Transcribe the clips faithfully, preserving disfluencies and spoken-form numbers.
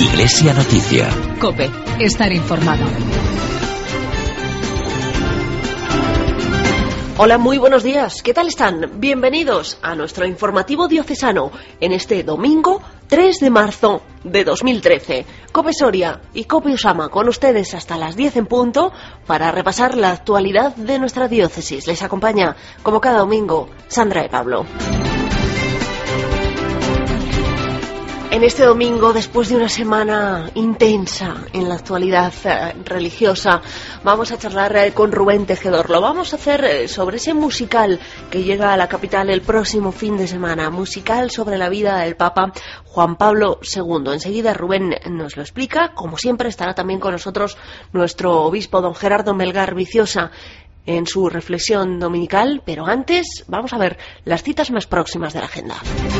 Iglesia Noticia. COPE. Estar informado. Hola, muy buenos días. ¿Qué tal están? Bienvenidos a nuestro informativo diocesano en este domingo tres de marzo de dos mil trece. COPE Soria y COPE Usama con ustedes hasta las diez en punto para repasar la actualidad de nuestra diócesis. Les acompaña, como cada domingo, Sandra de Pablo. En este domingo, después de una semana intensa en la actualidad eh, religiosa, vamos a charlar eh, con Rubén Tejedor. Lo vamos a hacer eh, sobre ese musical que llega a la capital el próximo fin de semana. Musical sobre la vida del Papa Juan Pablo segundo. Enseguida Rubén nos lo explica. Como siempre, estará también con nosotros nuestro obispo, don Gerardo Melgar Viciosa, en su reflexión dominical. Pero antes, vamos a ver las citas más próximas de la agenda.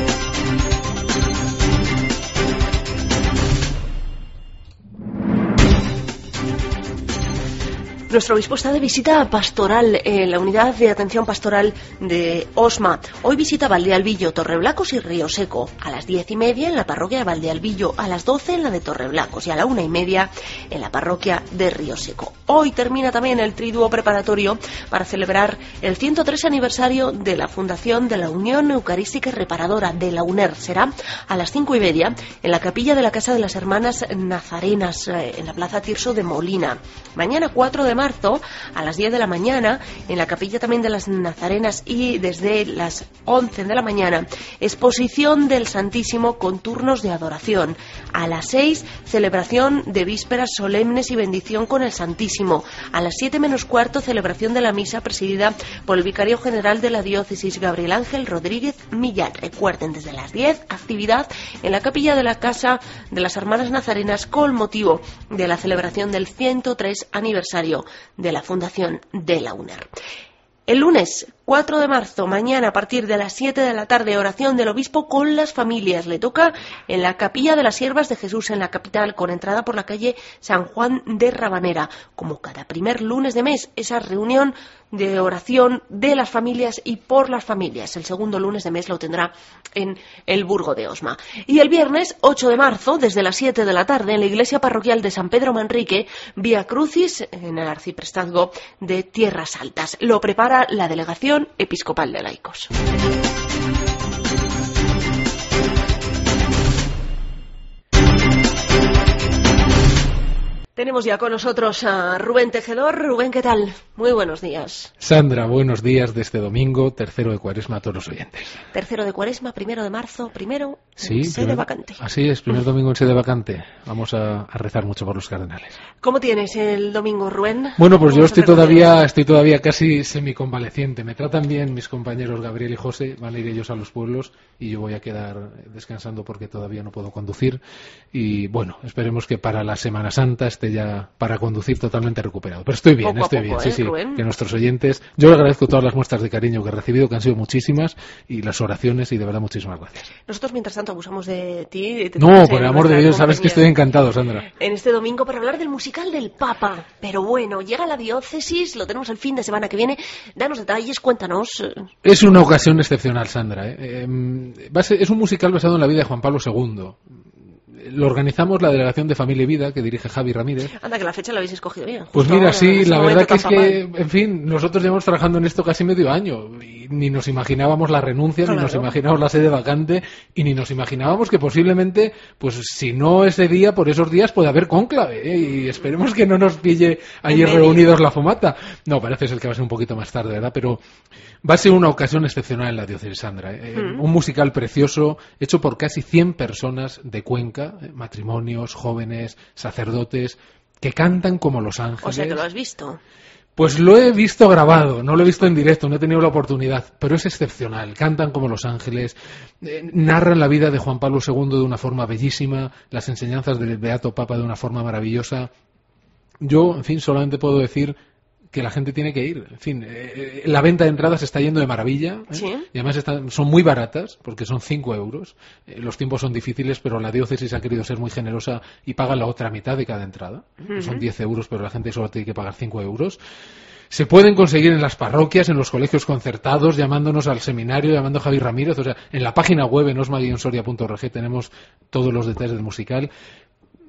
Nuestro obispo está de visita pastoral en la unidad de atención pastoral de Osma. Hoy visita Valdealbillo, Torreblancos y Río Seco. A las diez y media en la parroquia de Valdealbillo, a las doce en la de Torreblancos y a la una y media en la parroquia de Río Seco. Hoy termina también el triduo preparatorio para celebrar el ciento tres aniversario de la fundación de la Unión Eucarística y Reparadora de la UNER. Será a las cinco y media en la capilla de la Casa de las Hermanas Nazarenas, en la Plaza Tirso de Molina. Mañana cuatro de marzo a las diez de la mañana en la capilla también de las Nazarenas y desde las once de la mañana exposición del Santísimo con turnos de adoración. A las seis celebración de vísperas solemnes y bendición con el Santísimo. A las siete menos cuarto celebración de la misa presidida por el vicario general de la diócesis Gabriel Ángel Rodríguez Millán. Recuerden, desde las diez actividad en la capilla de la Casa de las Hermanas Nazarenas con motivo de la celebración del ciento tres aniversario de la fundación de la UNER. El lunes cuatro de marzo, mañana a partir de las siete de la tarde, oración del obispo con las familias. Le toca en la capilla de las Siervas de Jesús en la capital, con entrada por la calle San Juan de Rabanera. Como cada primer lunes de mes, esa reunión de oración de las familias y por las familias. El segundo lunes de mes lo tendrá en el Burgo de Osma. Y el viernes ocho de marzo, desde las siete de la tarde, en la iglesia parroquial de San Pedro Manrique, Vía Crucis, en el arciprestazgo de Tierras Altas. Lo prepara la delegación episcopal de laicos. Tenemos ya con nosotros a Rubén Tejedor. Rubén, ¿qué tal? Muy buenos días. Sandra, buenos días de este domingo, tercero de Cuaresma a todos los oyentes. Tercero de Cuaresma, primero de marzo, primero sí, en sede primer, vacante. Así es, primer domingo en sede vacante. Vamos a, a rezar mucho por los cardenales. ¿Cómo tienes el domingo, Rubén? Bueno, pues yo estoy todavía, estoy todavía casi semiconvaleciente. Me tratan bien mis compañeros Gabriel y José, van a ir ellos a los pueblos y yo voy a quedar descansando porque todavía no puedo conducir. Y bueno, esperemos que para la Semana Santa esté ya para conducir totalmente recuperado. Pero estoy bien, poco estoy a poco, bien, sí, ¿eh, sí, Rubén? que nuestros oyentes... Yo le agradezco todas las muestras de cariño que he recibido, que han sido muchísimas, y las oraciones, y de verdad muchísimas gracias. Nosotros, mientras tanto, abusamos de ti. Te No, por el amor de Dios, sabes que estoy encantado, Sandra. En este domingo para hablar del musical del Papa. Pero bueno, llega la diócesis, lo tenemos el fin de semana que viene. Danos detalles, cuéntanos. Es una ocasión excepcional, Sandra. ¿eh? Eh, va a ser, es un musical basado en la vida de Juan Pablo segundo. Lo organizamos la Delegación de Familia y Vida, que dirige Javi Ramírez. Anda, que la fecha la habéis escogido bien. Pues mira, ahora, sí, la verdad que es que, papal. en fin, nosotros llevamos trabajando en esto casi medio año y ni nos imaginábamos la renuncia, claro. Ni nos imaginábamos la sede vacante y ni nos imaginábamos que posiblemente, pues si no ese día, por esos días puede haber cónclave, ¿eh? Y esperemos que no nos pille allí reunidos la fomata. No, parece ser que va a ser un poquito más tarde, ¿verdad? Pero va a ser una ocasión excepcional en la diócesis, Sandra. ¿eh? Mm. Un musical precioso, hecho por casi cien personas de Cuenca, ¿eh? Matrimonios, jóvenes, sacerdotes, que cantan como los ángeles. O sea, que lo has visto. Pues lo he visto grabado, no lo he visto en directo, no he tenido la oportunidad, pero es excepcional. Cantan como los ángeles, eh, narran la vida de Juan Pablo segundo de una forma bellísima, las enseñanzas del Beato Papa de una forma maravillosa. Yo, en fin, solamente puedo decir que la gente tiene que ir. En fin, eh, la venta de entradas está yendo de maravilla, ¿eh? ¿Sí? Y además están, son muy baratas porque son cinco euros. Eh, los tiempos son difíciles, pero la diócesis ha querido ser muy generosa y paga la otra mitad de cada entrada. Uh-huh. Son diez euros, pero la gente solo tiene que pagar cinco euros. Se pueden conseguir en las parroquias, en los colegios concertados, llamándonos al seminario, llamando a Javi Ramírez. O sea, en la página web en osma guion soria punto org tenemos todos los detalles del musical.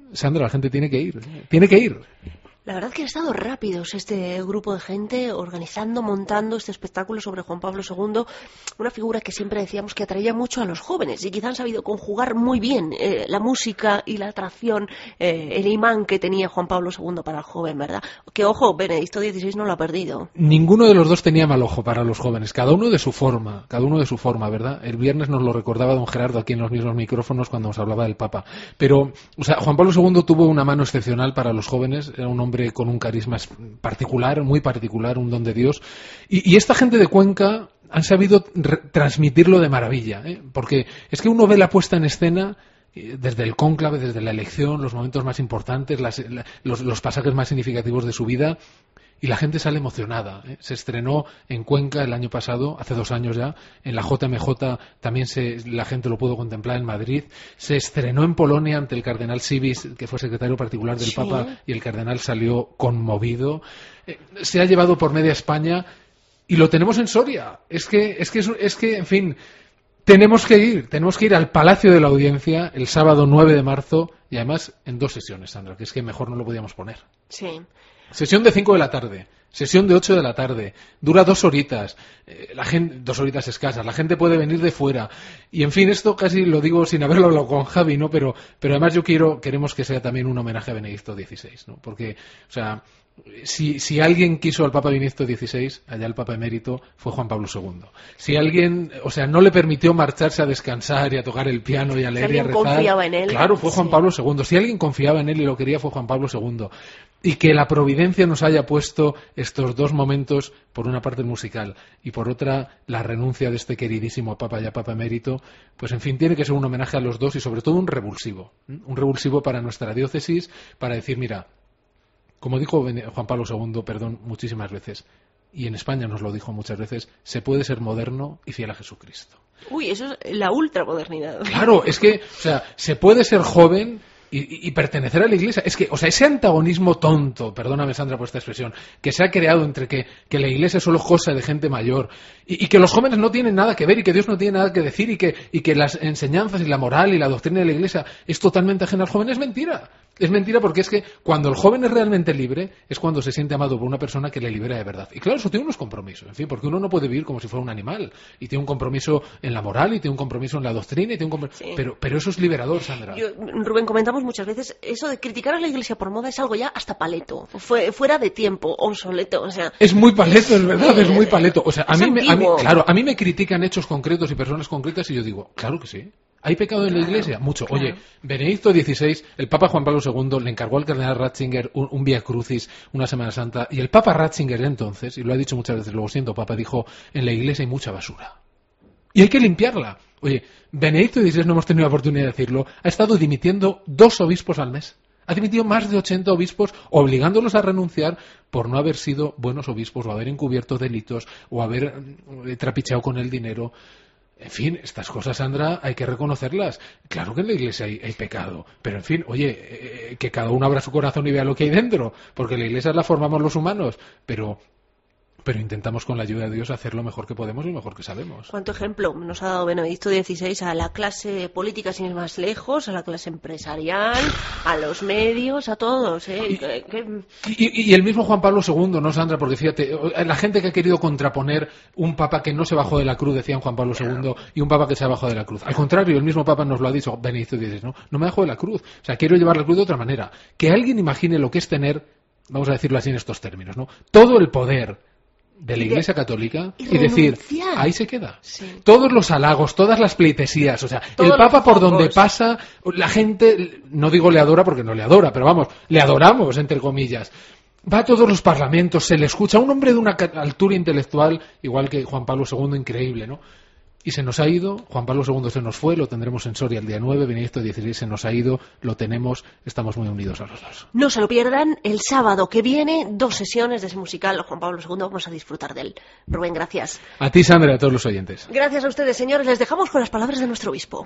Sandra, la gente tiene que ir, tiene que ir. La verdad que han estado rápidos este grupo de gente organizando, montando este espectáculo sobre Juan Pablo segundo, una figura que siempre decíamos que atraía mucho a los jóvenes y quizá han sabido conjugar muy bien eh, la música y la atracción, eh, el imán que tenía Juan Pablo segundo para el joven, ¿verdad? Que ojo, Benedicto dieciséis no lo ha perdido. Ninguno de los dos tenía mal ojo para los jóvenes, cada uno de su forma, cada uno de su forma, ¿verdad? El viernes nos lo recordaba don Gerardo aquí en los mismos micrófonos cuando nos hablaba del Papa. Pero, o sea, Juan Pablo segundo tuvo una mano excepcional para los jóvenes, era un hombre con un carisma particular, muy particular, un don de Dios. Y, y esta gente de Cuenca han sabido transmitirlo de maravilla, ¿eh? Porque es que uno ve la puesta en escena desde el cónclave, desde la elección, los momentos más importantes, las, la, los, los pasajes más significativos de su vida, y la gente sale emocionada, ¿eh? Se estrenó en Cuenca el año pasado, hace dos años ya, en la J M J también se, la gente lo pudo contemplar en Madrid, se estrenó en Polonia ante el cardenal Sivis, que fue secretario particular del sí. Papa, y el cardenal salió conmovido, eh, se ha llevado por media España y lo tenemos en Soria, es que, es que, es que, en fin, tenemos que ir, tenemos que ir al Palacio de la Audiencia el sábado nueve de marzo y además en dos sesiones, Sandra, que es que mejor no lo podíamos poner. Sí. Sesión de cinco de la tarde, sesión de ocho de la tarde, dura dos horitas, eh, la gente, dos horitas escasas, la gente puede venir de fuera. Y en fin, esto casi lo digo sin haberlo hablado con Javi, ¿no? Pero, pero además yo quiero, queremos que sea también un homenaje a Benedicto dieciséis, ¿no? Porque, o sea, si, si alguien quiso al Papa Benedicto dieciséis, allá el Papa emérito, fue Juan Pablo segundo. Si alguien, o sea, no le permitió marcharse a descansar y a tocar el piano y a leer si y a rezar. alguien confiaba en él. Claro, fue Juan sí. Pablo segundo. Si alguien confiaba en él y lo quería, fue Juan Pablo segundo. Y que la providencia nos haya puesto estos dos momentos, por una parte el musical y por otra la renuncia de este queridísimo Papa ya Papa emérito, pues en fin, tiene que ser un homenaje a los dos y sobre todo un revulsivo. ¿eh? Un revulsivo para nuestra diócesis, para decir, mira, como dijo Juan Pablo segundo, perdón, muchísimas veces, y en España nos lo dijo muchas veces, se puede ser moderno y fiel a Jesucristo. Uy, eso es la ultramodernidad. Claro, es que, o sea, se puede ser joven Y, y, y pertenecer a la Iglesia. Es que, o sea, ese antagonismo tonto, perdóname Sandra por esta expresión, que se ha creado entre que, que la Iglesia es solo cosa de gente mayor y, y que los jóvenes no tienen nada que ver y que Dios no tiene nada que decir y que, y que las enseñanzas y la moral y la doctrina de la Iglesia es totalmente ajena al joven, es mentira. Es mentira porque es que cuando el joven es realmente libre es cuando se siente amado por una persona que le libera de verdad. Y claro, eso tiene unos compromisos, en fin, porque uno no puede vivir como si fuera un animal y tiene un compromiso en la moral y tiene un compromiso en la doctrina y tiene un comprom- sí. pero, pero eso es liberador, Sandra. Yo, Rubén, comentamos muchas veces eso de criticar a la Iglesia por moda es algo ya hasta paleto, fue, fuera de tiempo, obsoleto, o sea... Es muy paleto, es verdad, es muy paleto. O sea, a es mí, me, a mí, antiguo. claro, a mí me critican hechos concretos y personas concretas y yo digo, claro que sí. ¿Hay pecado en claro, la Iglesia? Mucho. Claro. Oye, Benedicto dieciséis, el Papa Juan Pablo segundo le encargó al cardenal Ratzinger un, un Vía Crucis, una Semana Santa, y el Papa Ratzinger entonces, y lo ha dicho muchas veces, luego siento Papa, dijo, en la Iglesia hay mucha basura. Y hay que limpiarla. Oye, Benedicto dieciséis, no hemos tenido la oportunidad de decirlo, ha estado dimitiendo dos obispos al mes. Ha dimitido más de ochenta obispos, obligándolos a renunciar por no haber sido buenos obispos, o haber encubierto delitos, o haber eh, trapicheado con el dinero. En fin, estas cosas, Sandra, hay que reconocerlas. Claro que en la Iglesia hay, hay pecado, pero en fin, oye, eh, que cada uno abra su corazón y vea lo que hay dentro, porque la Iglesia la formamos los humanos, pero... pero intentamos con la ayuda de Dios hacer lo mejor que podemos y lo mejor que sabemos. ¿Cuánto ejemplo nos ha dado Benedicto dieciséis a la clase política sin ir más lejos, a la clase empresarial, a los medios, a todos? ¿eh? Y, que, que... y, y el mismo Juan Pablo segundo, ¿no, Sandra? Porque fíjate, la gente que ha querido contraponer un papa que no se bajó de la cruz, decían Juan Pablo segundo, y un papa que se ha bajado de la cruz. Al contrario, el mismo papa nos lo ha dicho, Benedicto dieciséis, ¿no? No me bajo de la cruz. O sea, quiero llevar la cruz de otra manera. Que alguien imagine lo que es tener, vamos a decirlo así en estos términos, ¿no? Todo el poder de la Iglesia Católica y, y decir, ahí se queda. Sí. Todos los halagos, todas las pleitesías, o sea, Todos el Papa por focos. donde pasa, la gente, no digo le adora porque no le adora, pero vamos, le adoramos, entre comillas. Va a todos los parlamentos, se le escucha, un hombre de una altura intelectual, igual que Juan Pablo segundo, increíble, ¿no? Y se nos ha ido, Juan Pablo segundo se nos fue, lo tendremos en Soria el día nueve, Benedicto dieciséis se nos ha ido, lo tenemos, estamos muy unidos a los dos. No se lo pierdan, el sábado que viene, dos sesiones de ese musical, Juan Pablo segundo, vamos a disfrutar de él. Rubén, gracias. A ti, Sandra, y a todos los oyentes. Gracias a ustedes, señores, les dejamos con las palabras de nuestro obispo.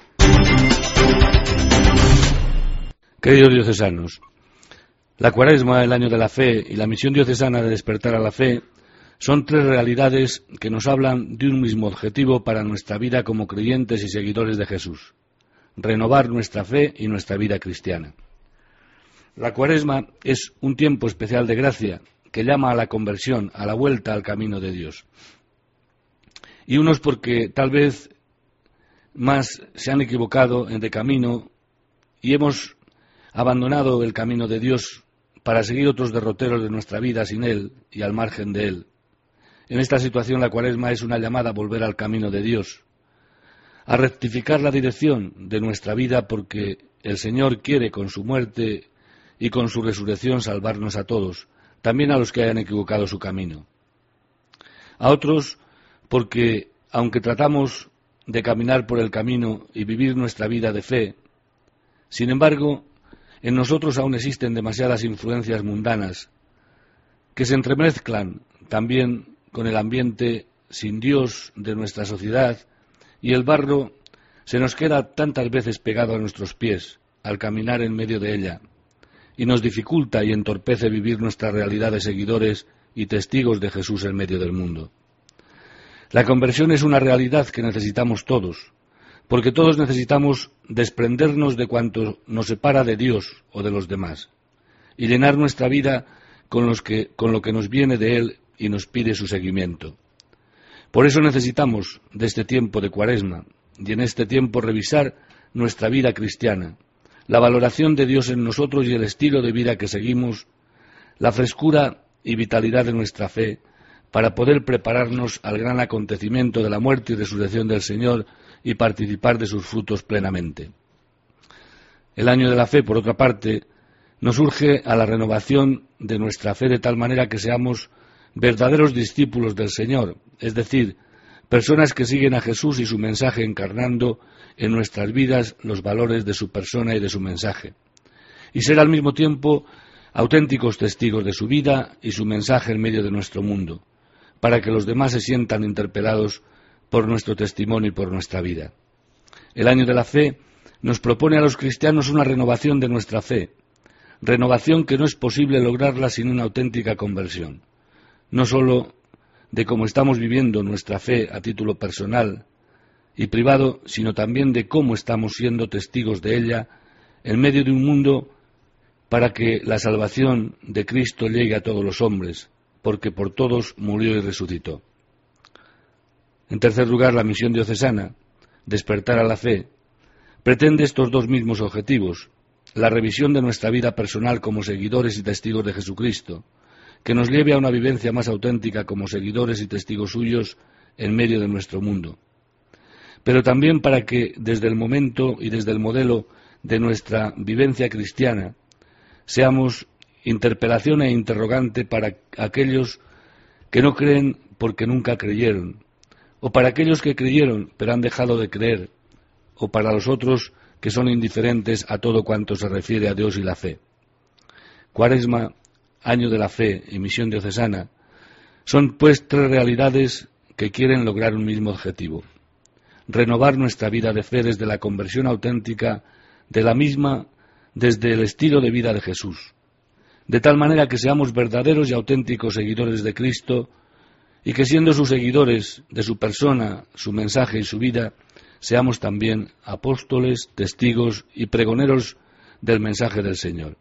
Queridos diocesanos, la Cuaresma, el año de la fe, y la misión diocesana de despertar a la fe son tres realidades que nos hablan de un mismo objetivo para nuestra vida como creyentes y seguidores de Jesús: renovar nuestra fe y nuestra vida cristiana. La Cuaresma es un tiempo especial de gracia que llama a la conversión, a la vuelta al camino de Dios. Y unos porque tal vez más se han equivocado de camino y hemos abandonado el camino de Dios para seguir otros derroteros de nuestra vida sin Él y al margen de Él. En esta situación la Cuaresma es una llamada a volver al camino de Dios, a rectificar la dirección de nuestra vida porque el Señor quiere con su muerte y con su resurrección salvarnos a todos, también a los que hayan equivocado su camino. A otros porque, aunque tratamos de caminar por el camino y vivir nuestra vida de fe, sin embargo, en nosotros aún existen demasiadas influencias mundanas que se entremezclan también con el ambiente sin Dios de nuestra sociedad y el barro se nos queda tantas veces pegado a nuestros pies al caminar en medio de ella y nos dificulta y entorpece vivir nuestra realidad de seguidores y testigos de Jesús en medio del mundo. La conversión es una realidad que necesitamos todos, porque todos necesitamos desprendernos de cuanto nos separa de Dios o de los demás y llenar nuestra vida con, los que, con lo que nos viene de Él y nos pide su seguimiento. Por eso necesitamos de este tiempo de Cuaresma y en este tiempo revisar nuestra vida cristiana, la valoración de Dios en nosotros y el estilo de vida que seguimos, la frescura y vitalidad de nuestra fe, para poder prepararnos al gran acontecimiento de la muerte y resurrección del Señor y participar de sus frutos plenamente. El año de la fe, por otra parte, nos urge a la renovación de nuestra fe de tal manera que seamos verdaderos discípulos del Señor, es decir, personas que siguen a Jesús y su mensaje encarnando en nuestras vidas los valores de su persona y de su mensaje, y ser al mismo tiempo auténticos testigos de su vida y su mensaje en medio de nuestro mundo, para que los demás se sientan interpelados por nuestro testimonio y por nuestra vida. El año de la fe nos propone a los cristianos una renovación de nuestra fe, renovación que no es posible lograrla sin una auténtica conversión, no sólo de cómo estamos viviendo nuestra fe a título personal y privado, sino también de cómo estamos siendo testigos de ella en medio de un mundo para que la salvación de Cristo llegue a todos los hombres, porque por todos murió y resucitó. En tercer lugar, la misión diocesana, despertar a la fe, pretende estos dos mismos objetivos: la revisión de nuestra vida personal como seguidores y testigos de Jesucristo, que nos lleve a una vivencia más auténtica como seguidores y testigos suyos en medio de nuestro mundo, pero también para que desde el momento y desde el modelo de nuestra vivencia cristiana seamos interpelación e interrogante para aquellos que no creen porque nunca creyeron, o para aquellos que creyeron pero han dejado de creer, o para los otros que son indiferentes a todo cuanto se refiere a Dios y la fe. Cuaresma, año de la fe y misión diocesana son pues tres realidades que quieren lograr un mismo objetivo: renovar nuestra vida de fe desde la conversión auténtica de la misma, desde el estilo de vida de Jesús, de tal manera que seamos verdaderos y auténticos seguidores de Cristo y que siendo sus seguidores de su persona, su mensaje y su vida, seamos también apóstoles, testigos y pregoneros del mensaje del Señor.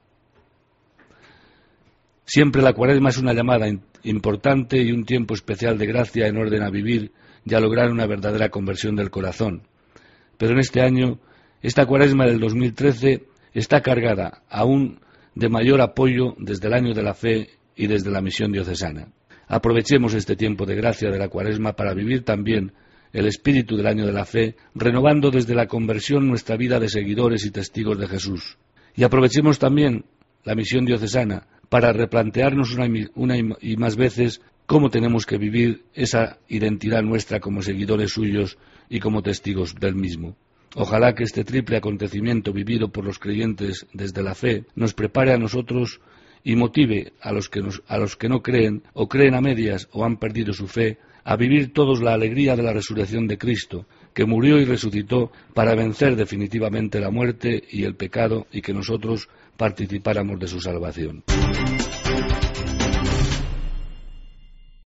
Siempre la Cuaresma es una llamada importante y un tiempo especial de gracia en orden a vivir y a lograr una verdadera conversión del corazón. Pero en este año, esta Cuaresma del dos mil trece está cargada aún de mayor apoyo desde el año de la fe y desde la misión diocesana. Aprovechemos este tiempo de gracia de la Cuaresma para vivir también el espíritu del año de la fe, renovando desde la conversión nuestra vida de seguidores y testigos de Jesús. Y aprovechemos también la misión diocesana para replantearnos una y, una y más veces cómo tenemos que vivir esa identidad nuestra como seguidores suyos y como testigos del mismo. Ojalá que este triple acontecimiento vivido por los creyentes desde la fe nos prepare a nosotros y motive a los que, nos, a los que no creen o creen a medias o han perdido su fe a vivir todos la alegría de la resurrección de Cristo, que murió y resucitó para vencer definitivamente la muerte y el pecado y que nosotros participáramos de su salvación.